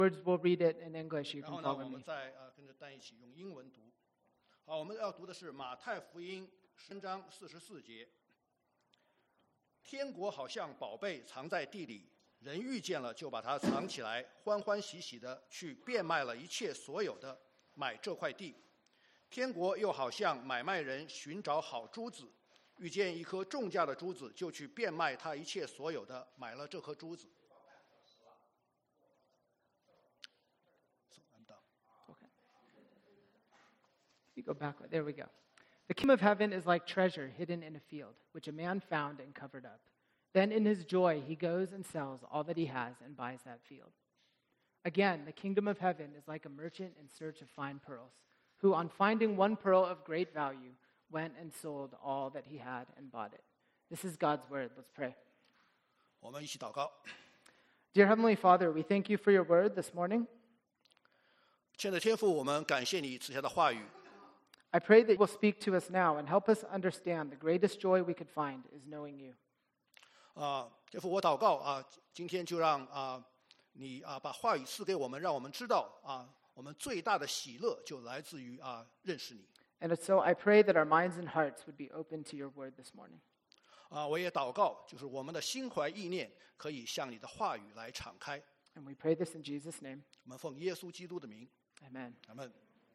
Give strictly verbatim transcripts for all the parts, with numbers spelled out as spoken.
Words, we'll read it in English. You 然 can 后呢， follow 我们 me. 再呃跟着丹一起用英文读。好，我们要读的是马太福音十章四十四节。天国好像宝贝藏在地里，人遇见了就把它藏起来，欢欢喜喜的去变卖了一切所有的，买这块地。天国又好像买卖人寻找好珠子，遇见一颗重价的珠子，就去变卖他一切所有的，买了这颗珠子。So, I'm done. Okay. You go back. There we go. The kingdom of heaven is like treasure hidden in a field, which a man found and covered up. Then in his joy, he goes and sells all that he has and buys that field. Again, the kingdom of heaven is like a merchant in search of fine pearls, who on finding one pearl of great value, went and sold all that he had and bought it. This is God's word. Let's pray. 我们一起祷告。 Dear Heavenly Father, we thank you for your word this morning. 亲爱的天父，我们感谢你赐下的话语。 I pray that you will speak to us now and help us understand the greatest joy we could find is knowing you. 啊，天父，我祷告啊，今天就让啊你啊把话语赐给我们，让我们知道啊，我们最大的喜乐就来自于啊认识你。 And so I pray that our minds and hearts would be open to your word this morning. 啊，我也祷告，就是我们的心怀意念可以向你的话语来敞开。 And we pray this in Jesus' name. 我们奉耶稣基督的名， Amen. 阿门。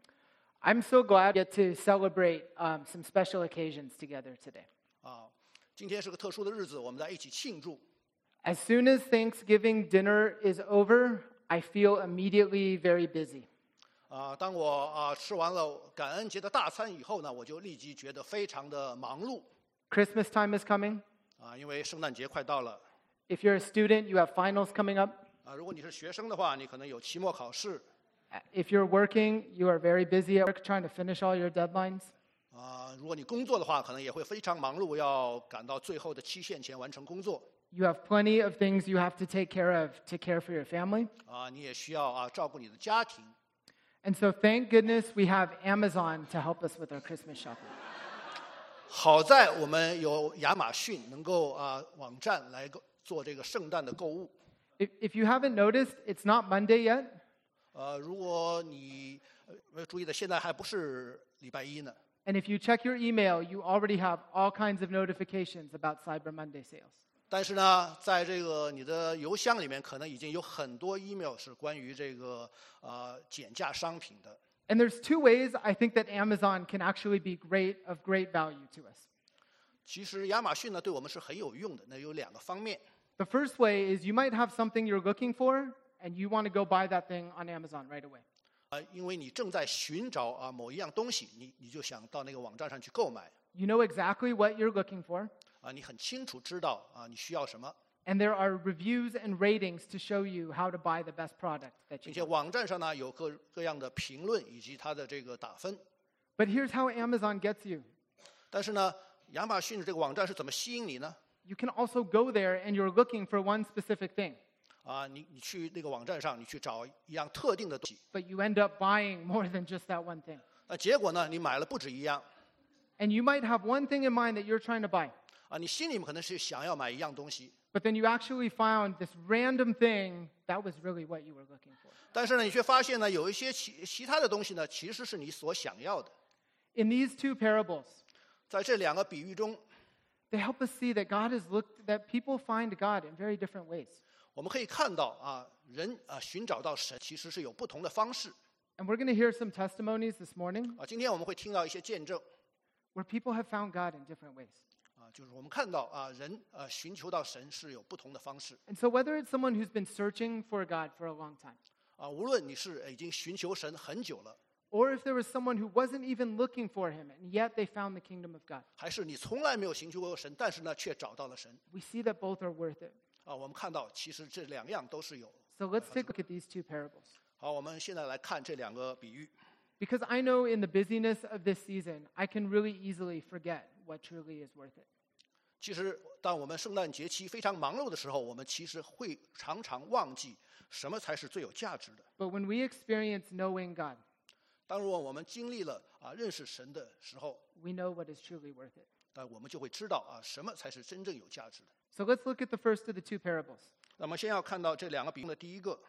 I'm so glad we get to celebrate um, some special occasions together today. 啊，今天是个特殊的日子，我们在一起庆祝。 As soon as Thanksgiving dinner is over, I feel immediately very busy. 啊，当我啊吃完了感恩节的大餐以后呢，我就立即觉得非常的忙碌。 Christmas time is coming. 啊，因为圣诞节快到了。 If you're a student, you have finals coming up. 啊，如果你是学生的话，你可能有期末考试。 If you're working, you are very busy at work trying to finish all your deadlines. 啊，如果你工作的话，可能也会非常忙碌，要赶到最后的期限前完成工作。 You have plenty of things you have to take care of to care for your family. 啊，你也需要啊照顾你的家庭。 And so thank goodness we have Amazon to help us with our Christmas shopping. 好在我们有亚马逊能够啊网站来做这个圣诞的购物。 If, if you haven't noticed, it's not Monday yet. 呃，如果你呃没有注意的，现在还不是礼拜一呢。 And if you check your email, you already have all kinds of notifications about Cyber Monday sales. 但是呢，在这个你的邮箱里面，可能已经有很多 email 是关于这个呃减价商品的。 And there's two ways I think that Amazon can actually be great of great value to us. 其实亚马逊呢对我们是很有用的，那有两个方面。 The first way is you might have something you're looking for, and you want to go buy that thing on Amazon right away. 啊，因为你正在寻找啊某一样东西，你你就想到那个网站上去购买。 You know exactly what you're looking for, 啊，你很清楚知道啊你需要什么， and there are reviews and ratings to show you how to buy the best product that 并 you 且 want. 网站上呢有各各样的评论以及它的这个打分。 But here's how Amazon gets you. 但是呢，亚马逊的这个网站是怎么吸引你呢？ You can also go there and you're looking for one specific thing, 啊，你你去那个网站上，你去找一样特定的东西， but you end up buying more than just that one thing. 那结果呢，你买了不止一样。 And you might have one thing in mind that you're trying to buy, 啊，你心里面可能是想要买一样东西， but then you actually found this random thing that was really what you were looking for. 但是呢，你却发现呢，有一些其其他的东西呢，其实是你所想要的。 In these two parables, 在这两个比喻中， they help us see that God is looked that people find God in very different ways. 我们可以看到啊，人啊寻找到神其实是有不同的方式 And we're going to hear some testimonies this morning 啊。今天我们会听到一些见证 where people have found God in different ways. 啊，就是我们看到啊，人啊寻求到神是有不同的方式 And so whether it's someone who's been searching for God for a long time, 啊。无论你是已经寻求神很久了， or if there was someone who wasn't even looking for him and yet they found the kingdom of God, 还是你从来没有寻求过神，但是呢却找到了神 we see that both are worth it. 啊。我们看到其实这两样都是有。 So let's take a look at these two parables. 好，我们现在来看这两个比喻。 Because I know in the busyness of this season, I can really easily forget what truly is worth it. 其实，当我们圣诞节期非常忙碌的时候，我们其实会常常忘记什么才是最有价值的。 But when we experience knowing God, 当如果我们经历了啊认识神的时候， we know what is truly worth it. 那我们就会知道啊什么才是真正有价值的。 So let's look at the first of the two parables. 那么，先要看到这两个比喻的第一个，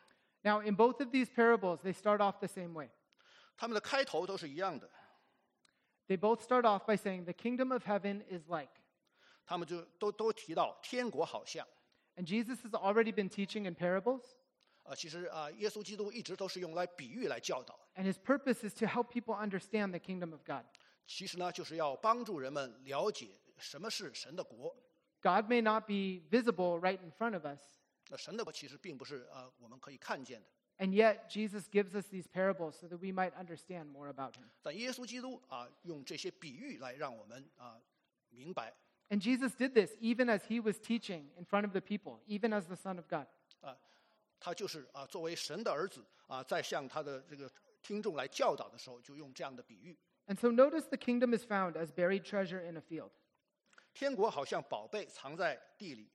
Now, in both of these parables, they start off the same way. 他们的开头都是一样的， They both start off by saying, "The kingdom of heaven is like." 他们就都都提到天国好像。 And Jesus has already been teaching in parables, 呃，其实啊，耶稣基督一直都是用来比喻来教导， and his purpose is to help people understand the kingdom of God. 其实呢，就是要帮助人们了解什么是神的国。 God may not be visible right in front of us, 那神的国其实并不是呃我们可以看见的， and yet Jesus gives us these parables so that we might understand more about him. 但耶稣基督啊，用这些比喻来让我们啊明白 And Jesus did this even as he was teaching in front of the people, even as the Son of God. 啊，他就是啊作为神的儿子啊，在向他的这个听众来教导的时候，就用这样的比喻。 And so notice the kingdom is found as buried treasure in a field. 天国好像宝贝藏在地里，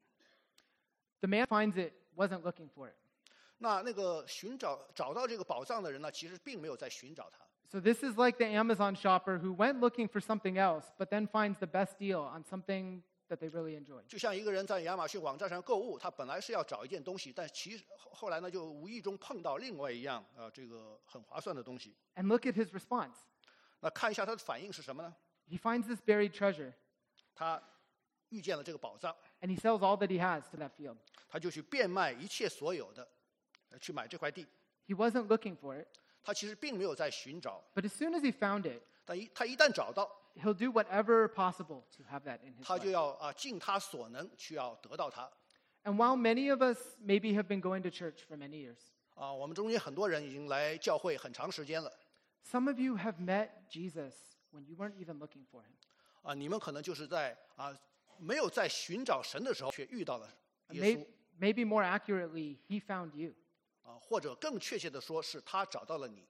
The man finds it, wasn't looking for it. 那那个寻找找到这个宝藏的人呢，其实并没有在寻找它。 So this is like the Amazon shopper who went looking for something else, but then finds the best deal on something that they really enjoy. 就像一个人在亚马逊网站上购物，他本来是要找一件东西，但其实后后来呢，就无意中碰到另外一样呃这个很划算的东西。 And look at his response. 那看一下他的反应是什么呢？ He finds this buried treasure, 他遇见了这个宝藏， and he sells all that he has to that field. 他就去变卖一切所有的，呃去买这块地。 He wasn't looking for it, 他其实并没有在寻找， but as soon as he found it, 但一他一旦找到， he'll do whatever possible to have that in his 他就 life. 要啊尽他所能去要得到它。 And while many of us maybe have been going to church for many years, 啊，我们中间很多人已经来教会很长时间了， some of you have met Jesus when you weren't even looking for him. 啊，你们可能就是在啊没有在寻找神的时候，却遇到了 And 耶 may, 稣。 maybe more accurately, he found you. 啊，或者更确切的说，是他找到了你。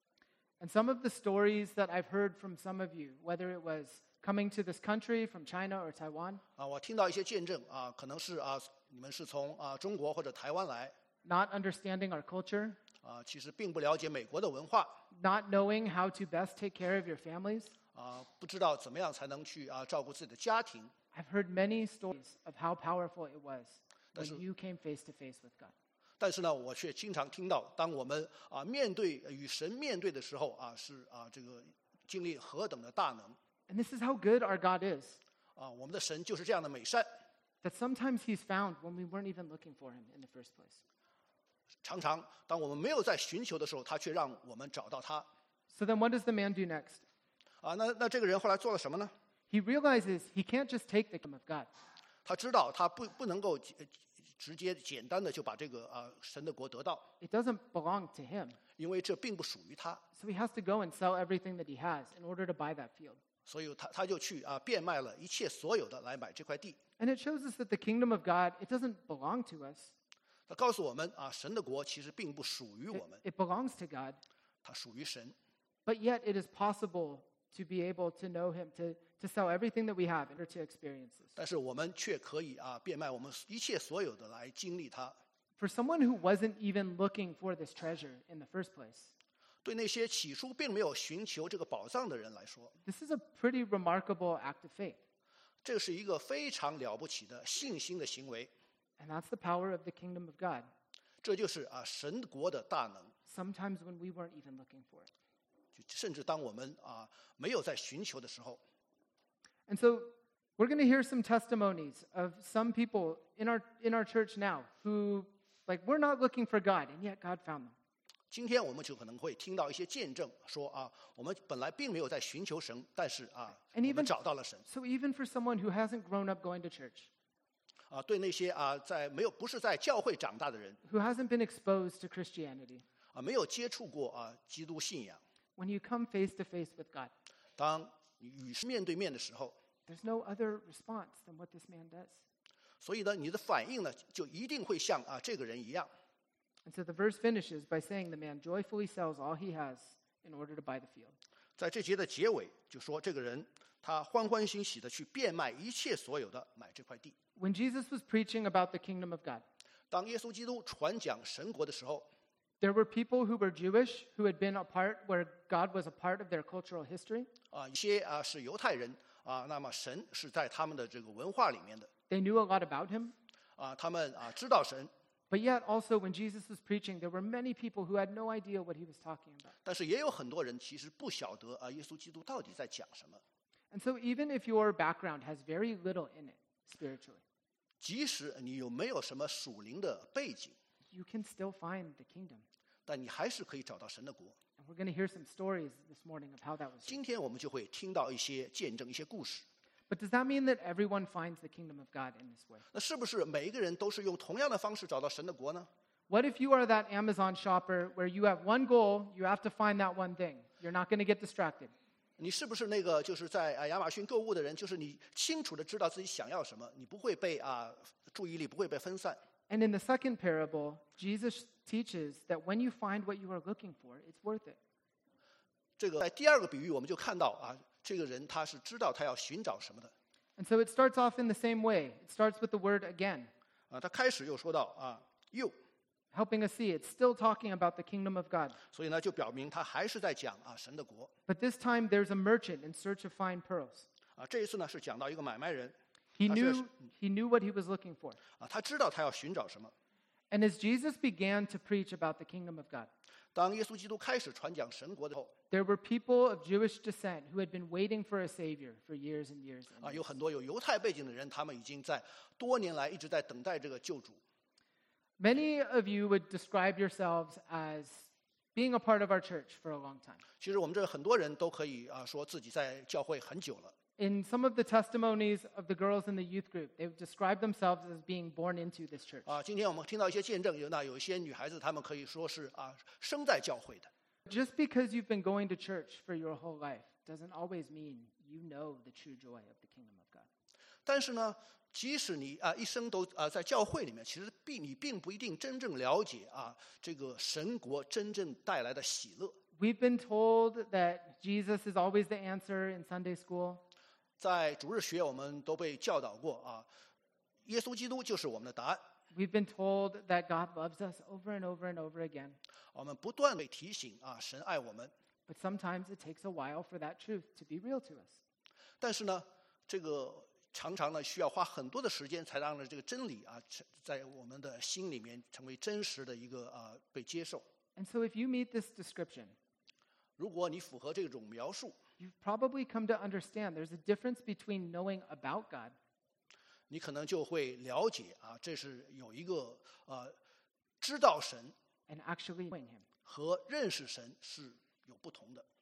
And some of the stories that I've heard from some of you, whether it was coming to this country from China or Taiwan, 啊，我听到一些见证啊，可能是啊，你们是从啊中国或者台湾来 not understanding our culture, 啊，其实并不了解美国的文化 not knowing how to best take care of your families. 啊，不知道怎么样才能去啊照顾自己的家庭。 I've heard many stories of how powerful it was when That's- you came face to face with God. 但是呢，我却经常听到，当我们啊面对与神面对的时候啊，是啊这个经历何等的大能 And this is how good our God is, 啊！我们的神就是这样的美善， that sometimes he's found when we weren't even looking for him in the first place. 常常当我们没有在寻求的时候，他却让我们找到他 So then what does the man do next? 啊。那那这个人后来做了什么呢？ He realizes he can't just take the kingdom of God. 他知道他不不能够直直接简单的就把这个啊神的国得到， It doesn't belong to him. 因为这并不属于他， So he has to go and sell everything that he has in order to buy that field. 所以他他就去啊变卖了一切所有的来买这块地。 And it shows us that the kingdom of God, it doesn't belong to us. 他告诉我们啊，神的国其实并不属于 It, 我们， it belongs to God. 它属于神。 But yet it is possible to be able to know him, to, to sell everything that we have in order to experience this. 但是我们却可以啊变卖我们一切所有的来经历它。 For someone who wasn't even looking for this treasure in the first place, 对那些起初并没有寻求这个宝藏的人来说， this is a pretty remarkable act of faith. 这是一个非常了不起的信心的行为。 And that's the power of the kingdom of God. 这就是啊神国的大能。 Sometimes when we weren't even looking for it. 就甚至当我们啊没有在寻求的时候， And so we're going to hear some testimonies of some people in our in our church now who, like, we're not looking for God, and yet God found them. 今天我们就可能会听到一些见证，说啊，我们本来并没有在寻求神，但是啊， And 我们 even 找到了神。 so, even for someone who hasn't grown up going to church, 啊，对那些啊在没有不是在教会长大的人， who hasn't been exposed to Christianity, 啊没有接触过啊基督信仰， when you come face to face with God, 当你与世面对面的时候， there's no other response than what this man does. 所以呢，你的反应呢就一定会像啊这个人一样。 And so the verse finishes by saying the man joyfully sells all he has in order to buy the field. 在这节的结尾就说，这个人他欢欢喜喜的去变卖一切所有的买这块地。 When Jesus was preaching about the kingdom of God, 当耶稣基督传讲神国的时候， there were people who were Jewish who had been a part where God was a part of their cultural history. 啊，一些啊是犹太人啊，那么神是在他们的这个文化里面的 They knew a lot about him. 啊，他们啊知道神， But yet also when Jesus was preaching, there were many people who had no idea what he was talking about. 但是也有很多人其实不晓得啊，耶稣基督到底在讲什么。 And so even if your background has very little in it spiritually, 即使你有没有什么属灵的背景， you can still find the kingdom. 但你还是可以找到神的国。 And we're going to hear some stories this morning of how that was. 今天我们就会听到一些见证、一些故事。 But does that mean that everyone finds the kingdom of God in this way? 那是不是每一个人都是用同样的方式找到神的国呢？ What if you are that Amazon shopper where you have one goal, you have to find that one thing. You're not going to get distracted. 你是不是那个就是在啊亚马逊购物的人？就是你清楚的知道自己想要什么，你不会被啊注意力不会被分散。 And in the second parable, Jesus teaches that when you find what you are looking for, it's worth it. 这个在第二个比喻我们就看到啊，这个人他是知道他要寻找什么的。 And so it starts off in the same way. It starts with the word again, 啊，他开始又说到啊又， helping us see it's still talking about the kingdom of God. 所以呢就表明他还是在讲啊神的国。 But this time there's a merchant in search of fine pearls. 啊，这一次呢是讲到一个买卖人， He 他是 knew, he knew what he was looking for. 啊他知道他要寻找什么。 And as Jesus began to preach about the kingdom of God, 当耶稣基督开始传讲神国的时候， there were people of Jewish descent who had been waiting for a savior for years and years. And 啊，有 years. 很多有犹太背景的人，他们已经在多年来一直在等待这个救主。 Many of you would describe yourselves as being a part of our church for a long time. 其实我们这很多人都可以啊说自己在教会很久了。 In some of the testimonies of the girls in the youth group, they would describe themselves as being born into this church. 啊，今天我们听到一些见证，有那有一些女孩子，她们可以说是啊生在教会的。 Just because you've been going to church for your whole life doesn't always mean you know the true joy of the kingdom of God. 但是呢，即使你啊一生都啊在教会里面，其实并你并不一定真正了解啊这个神国真正带来的喜乐。 We've been told that Jesus is always the answer in Sunday school. 在主日学，我们都被教导过啊，耶稣基督就是我们的答案。 We've been told that God loves us over and over and over again. 我们不断被提醒啊，神爱我们。 But sometimes it takes a while for that truth to be real to us. 但是呢，这个常常呢需要花很多的时间，才让这个真理啊，在我们的心里面成为真实的一个啊被接受。 And so if you meet this description, 如果你符合这种描述， you've probably come to understand there's a difference between knowing about God 你可能就会了解啊，这是有一个呃知道神 and actually knowing Him. 和认识神是有不同的。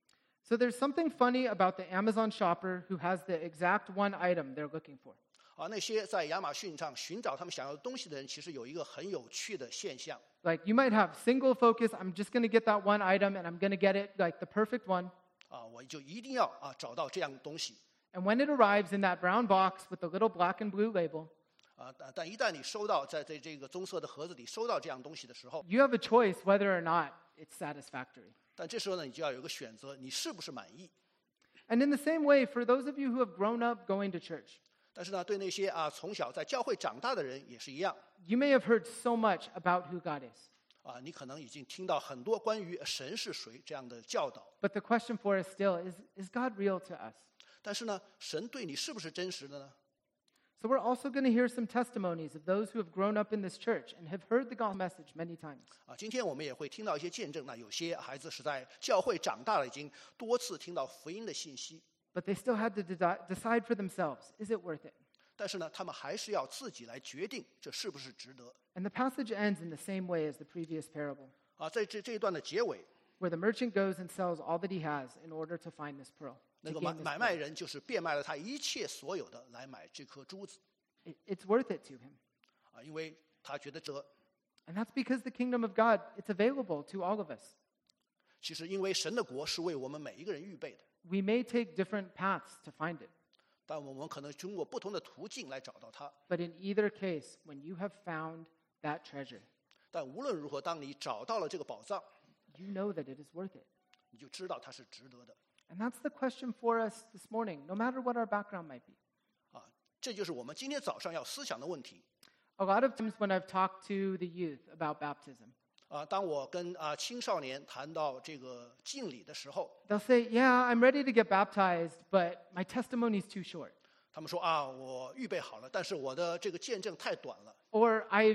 So there's something funny about the Amazon shopper who has the exact one item they're looking for. 啊，那些在亚马逊上寻找他们想要的东西的人，其实有一个很有趣的现象。 Like you might have single focus, I'm just going to get that one item and I'm going to get it like the perfect one. 啊，我就一定要啊找到这样的东西。 And when it arrives in that brown box with the little black and blue label, 啊，但但一旦你收到在在这个棕色的盒子里收到这样东西的时候， you have a choice whether or not it's satisfactory. 但这时候呢，你就要有个选择，你是不是满意？ And in the same way, for those of you who have grown up going to church, 但是呢，对那些啊从小在教会长大的人也是一样。 you may have heard so much about who God is. 啊，你可能已经听到很多关于神是谁这样的教导， But the question for us still is, is God real to us? 但是呢，神对你是不是真实的呢？ So we're also going to hear some testimonies of those who have grown up in this church and have heard the gospel message many times. 啊，今天我们也会听到一些见证。那有些孩子是在教会长大了，已经多次听到福音的信息， But they still had to de- decide for themselves, is it worth it? 但是呢，他们还是要自己来决定这是不是值得。 And the passage ends in the same way as the previous parable, 啊，在这这一段的结尾， where the merchant goes and sells all that he has in order to find this pearl. 那 to 个买 gain this 买卖 pearl. 人就是变卖了他一切所有的来买这颗珠子， It- It's worth it to him. 啊，因为他觉得这 And that's because the kingdom of God, it's available to all of us. 其实因为神的国是为我们每一个人预备的， We may take different paths to find it. 但我们可能通过不同的途径来找到它。 But in either case, when you have found that treasure, 但无论如何，当你找到了这个宝藏， you know that it is worth it. 你就知道它是值得的。 And that's the question for us this morning, no matter what our background might be. 啊，这就是我们今天早上要思想的问题。 A lot of times when I've talked to the youth about baptism, 啊，当我跟啊青少年谈到这个敬礼的时候， they'll say, yeah, I'm ready to get baptized, but my testimony is too short. 他们说啊，我预备好了，但是我的这个见证太短了。 Or I've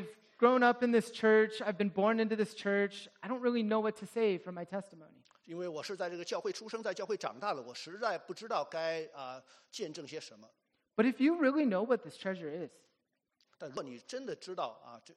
grown up in this church. I've been born into this church. I don't really know what to say for my testimony. 因为我是在这个教会出生，在教会长大的，我实在不知道该啊、见证些什么。 But if you really know what this treasure is, 但如果你真的知道啊，这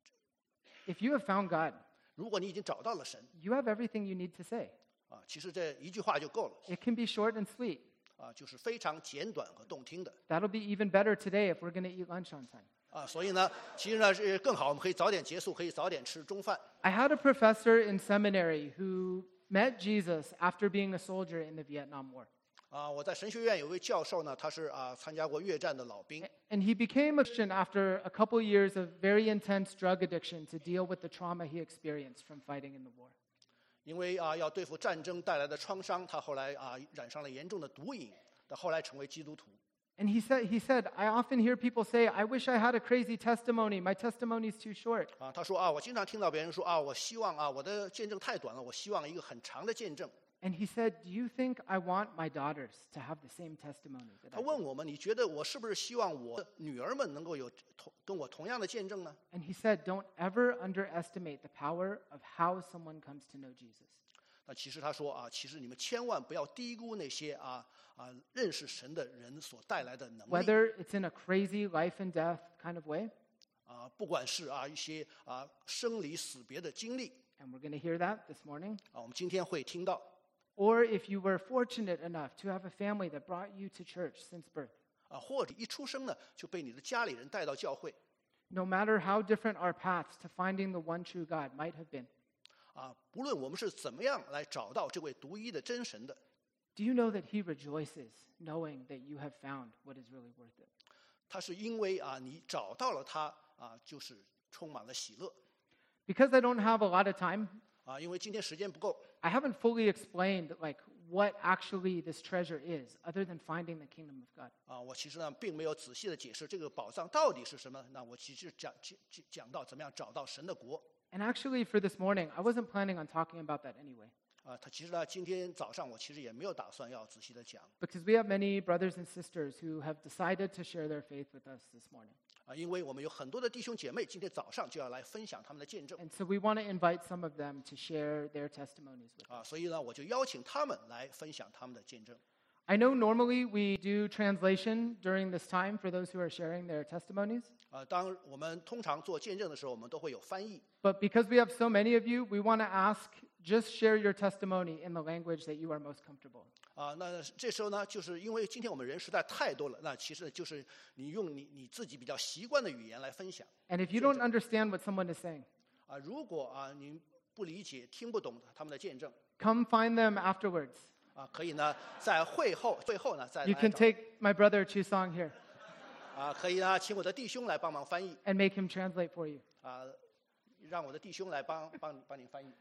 if you have found God, 如果你已经找到了神 you have everything you need to say. 啊，其实这一句话就够了 It can be short and sweet. 啊，就是非常简短和动听的 That'll be even better today if we're going to eat lunch on time. 啊。所以呢，其实呢是更好，我们可以早点结束，可以早点吃中饭。 I had a professor in seminary who met Jesus after being a soldier in the Vietnam War. 啊，我在神学院有一位教授呢，他是啊参加过越战的老兵 And he became a Christian after a couple years of very intense drug addiction to deal with the trauma he experienced from fighting in the war. 因为啊要对付战争带来的创伤，他后来啊染上了严重的毒瘾，他后来成为基督徒。 And he said, he said, I often hear people say, I wish I had a crazy testimony. My testimony's too short. 啊，他说啊，我经常听到别人说啊，我希望啊我的见证太短了，我希望一个很长的见证。 And he said, do you think I want my daughters to have the same testimony that 他 I do? 问我们，你觉得我是不是希望我的女儿们能够有同跟我同样的见证呢？ And he said, don't ever underestimate the power of how someone comes to know Jesus. 那其实他说啊，其实你们千万不要低估那些啊啊认识神的人所带来的能力 Whether it's in a crazy life and death kind of way, 啊，不管是啊一些啊生离死别的经历 and we're going to hear that this morning, 啊，我们今天会听到 or if you were fortunate enough to have a family that brought you to church since birth. 啊，或者一出生呢就被你的家里人带到教会 No matter how different our paths to finding the one true God might have been, 啊，不论我们是怎么样来找到这位独一的真神的， do you know that he rejoices knowing that you have found what is really worth it? 他是因为啊你找到了他啊，就是充满了喜乐 Because I don't have a lot of time, 啊，因为今天时间不够 I haven't fully explained like what actually this treasure is other than finding the kingdom of God. 啊，我其实呢并没有仔细的解释这个宝藏到底是什么。那我其实讲讲讲讲到怎么样找到神的国 And actually for this morning, I wasn't planning on talking about that anyway. 啊。他其实呢今天早上我其实也没有打算要仔细的讲 Because we have many brothers and sisters who have decided to share their faith with us this morning. 啊，因为我们有很多的弟兄姐妹今天早上就要来分享他们的见证 And so we want to invite some of them to share their testimonies with us. 啊，所以呢我就邀请他们来分享他们的见证 I know normally we do translation during this time for those who are sharing their testimonies. 啊。当我们通常做见证的时候，我们都会有翻译 But because we have so many of you, we want to ask just share your testimony in the language that you are most comfortable. 啊。那这时候呢，就是因为今天我们人实在太多了，那其实就是你用你你自己比较习惯的语言来分享 And if you don't understand what someone is saying, 啊。如果啊你不理解、听不懂他们的见证 come find them afterwards. 啊，可以呢在会后会后呢再 You 来 can 找 take my brother Chusong here 啊，可以呢请我的弟兄来帮忙翻译 and make him translate for you. 啊，让我的弟兄来帮帮帮你翻译。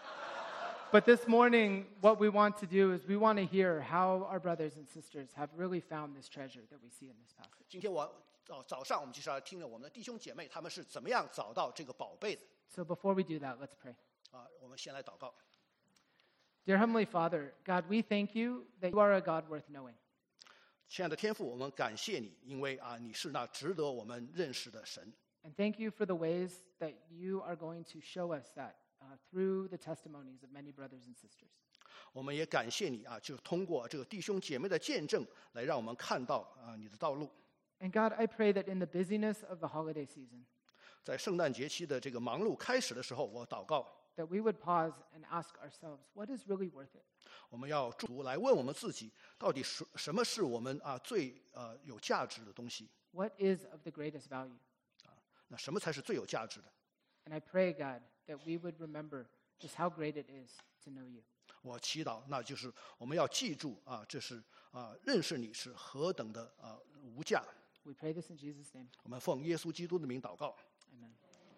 But this morning, what we want to do is we want to hear how our brothers and sisters have really found this treasure that we see in this passage. 今天我早早上我们就是要听着我们的弟兄姐妹他们是怎么样找到这个宝贝的 So before we do that, let's pray. 啊。我们先来祷告。 Dear Heavenly Father, God, we thank you that you are a God worth knowing. 亲爱的天父，我们感谢你，因为啊你是那值得我们认识的神。 And thank you for the ways that you are going to show us that uh, through the testimonies of many brothers and sisters. 我们也感谢你啊，就是通过这个弟兄姐妹的见证，来让我们看到啊你的道路。 And God, I pray that in the busyness of the holiday season, 在圣诞节期的这个忙碌开始的时候，我祷告， that we would pause and ask ourselves, what is really worth it? 我们要主来问我们自己，到底什什么是我们啊最呃有价值的东西？ What is of the greatest value? 那什么才是最有价值的？ And I pray, God, that we would remember just how great it is to know you. 我祈祷，那就是我们要记住啊，这是啊认识你是何等的啊无价。 We pray this in Jesus' name. 我们奉耶稣基督的名祷告。 Amen.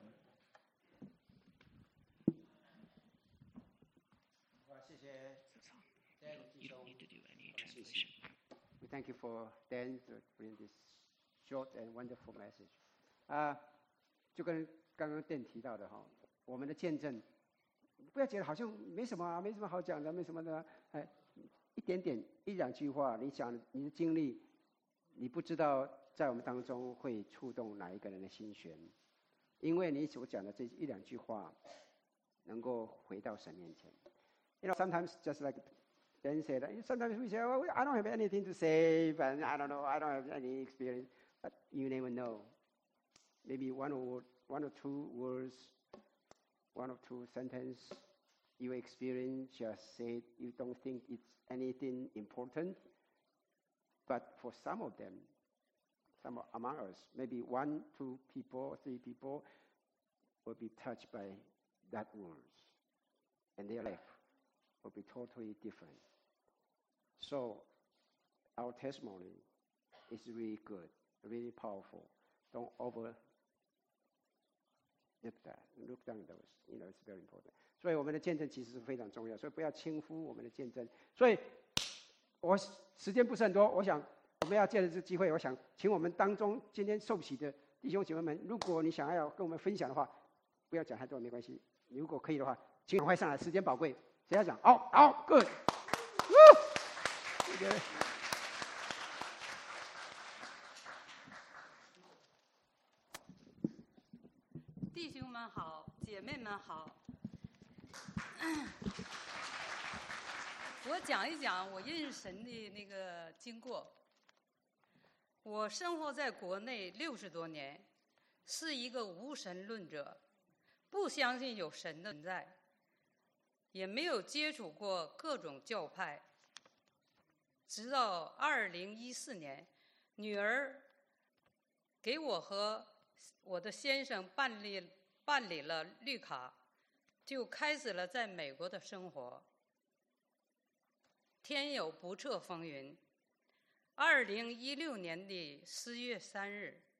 We thank you for Dan to bring this short and wonderful message. 啊、就跟刚刚Dan提到的哈，我们的见证，不要觉得好像没什么啊，没什么好讲的，没什么的，哎，一点点一两句话，你讲你的经历，你不知道在我们当中会触动哪一个人的心弦。 因为你所讲的这一两句话，能够回到神面前。You know, sometimes just like Dan said, sometimes we say, "Oh, I don't have anything to say, but I don't know, I don't have any experience." But you never know. Maybe one or one or two words, one or two sentences, your experience just said you don't think it's anything important. But for some of them, some among us, maybe one, two people, or three people will be touched by that words, and their life will be totally different. So our testimony is really good, really powerful. Don't over look that, look down those. You know, it's very important. 所以我们的见证其实是非常重要，所以不要轻忽我们的见证。所以，我时间不是很多，我想我们要借着这个机会，我想请我们当中今天受洗的弟兄姐妹们，如果你想要跟我们分享的话，不要讲太多没关系。如果可以的话，请赶快上来，时间宝贵。谁要讲？好，好 ，good。这个。 弟兄们好，姐妹们好。我讲一讲我认识神的那个经过。我生活在国内六十多年，是一个无神论者，不相信有神的存在，也没有接触过各种教派。直到二零一四年，女儿给我和我的先生办理办理了绿卡，就开始了在美国的生活。天有不测风云，二零一六年的十月三日，